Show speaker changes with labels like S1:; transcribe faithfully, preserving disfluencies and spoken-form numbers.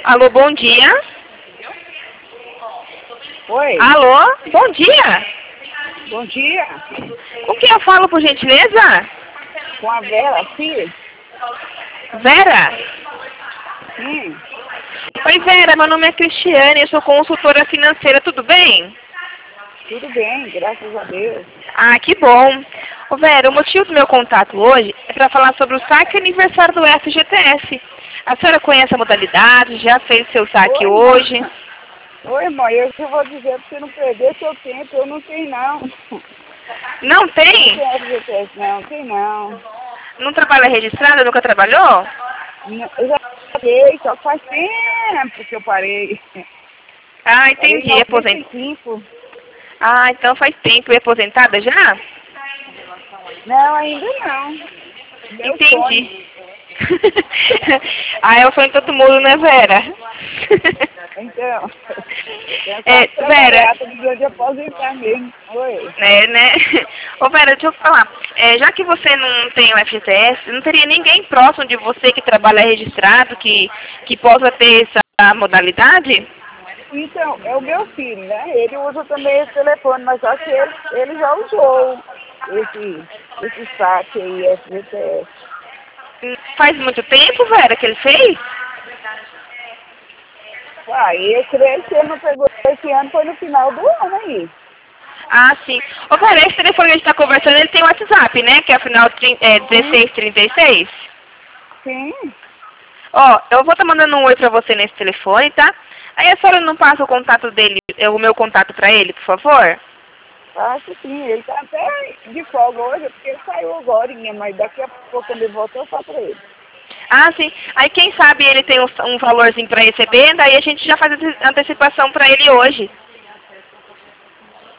S1: Alô, bom dia.
S2: Oi,
S1: Alô, bom dia.
S2: bom dia.
S1: Com quem eu falo, por gentileza?
S2: Com a Vera, sim?
S1: Vera?
S2: Sim,
S1: Oi, Vera, meu nome é Cristiane, eu sou consultora financeira, tudo bem?
S2: tudo bem, graças a Deus.
S1: Ah, que bom. Ô, Vera, o motivo do meu contato hoje é para falar sobre o saque aniversário do F G T S. A senhora conhece a modalidade, já fez seu saque
S2: Oi, irmã.
S1: hoje?
S2: Oi, irmã, eu só vou dizer para você não perder seu tempo, eu não tenho não.
S1: Não
S2: Eu não
S1: tem?
S2: tenho F G T S não, tem não.
S1: Não trabalha registrada, nunca trabalhou?
S2: Não, eu já parei, só que faz tempo que eu parei.
S1: Ah,
S2: Parei em
S1: entendi,
S2: noventa
S1: aposent...
S2: e cinco.
S1: Ah, então faz tempo, e aposentada já?
S2: Não, ainda não. Meu sonho.
S1: Entendi. Ah, é o sonho de todo mundo, né, Vera?
S2: Então,
S1: É,
S2: tentar
S1: Vera,
S2: trabalhar todo dia de aposentar mesmo. Oi.
S1: é, né? Ô, Vera, deixa eu falar. É, já que você não tem o F G T S, não teria ninguém próximo de você que trabalha registrado, que, que possa ter essa modalidade?
S2: Então, é o meu filho, né? Ele usa também esse telefone, mas só que ele, ele já usou esse, esse saque aí, F G T S.
S1: Hum, Faz muito tempo, Vera, que ele fez?
S2: Ah, eu creio que ele não pegou esse ano, foi no final do ano aí.
S1: Ah, sim. Ô, Vera, esse telefone que a gente está conversando, ele tem WhatsApp, né? Que é afinal é
S2: Sim,
S1: dezesseis trinta e seis.
S2: sim.
S1: Ó, eu vou estar mandando um oi pra você nesse telefone, tá? Aí a senhora não passa o contato dele, é, o meu contato pra ele, por favor?
S2: Acho sim, ele tá até de folga hoje, porque ele saiu agora, mas daqui a pouco quando ele voltar eu falo pra ele.
S1: Ah, sim. Aí quem sabe ele tem um, um valorzinho pra receber, daí a gente já faz a antecipação pra ele hoje.